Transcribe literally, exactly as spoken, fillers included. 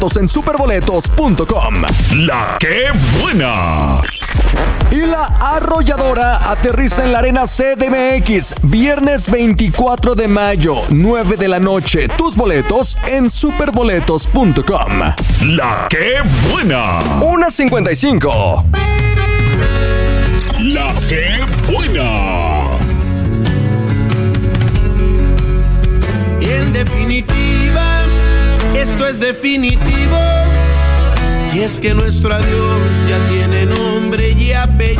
en superboletos punto com. La que buena. Y la arrolladora aterriza en la Arena C D M X, viernes veinticuatro de mayo, nueve de la noche. Tus boletos en superboletos punto com. La que buena. una cincuenta y cinco. La que buena. Y en definitiva, esto es definitivo. Y es que nuestro adiós ya tiene nombre y apellido.